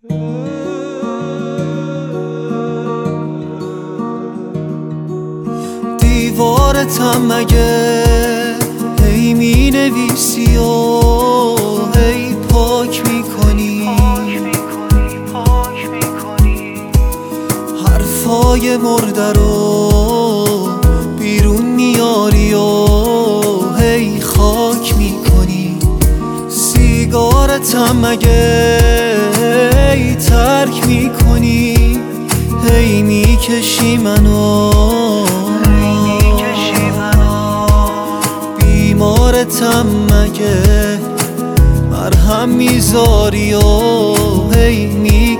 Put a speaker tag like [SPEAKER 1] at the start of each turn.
[SPEAKER 1] دیوارتم مگه هی می نویسی و هی پاک میکنی، حرفای مرده رو بیرون میاری و هی خاک میکنی. سیگارتم مگه هی ترک میکنی، هی میکشی منو، بیمارتم مگه مرهم میذاری و هی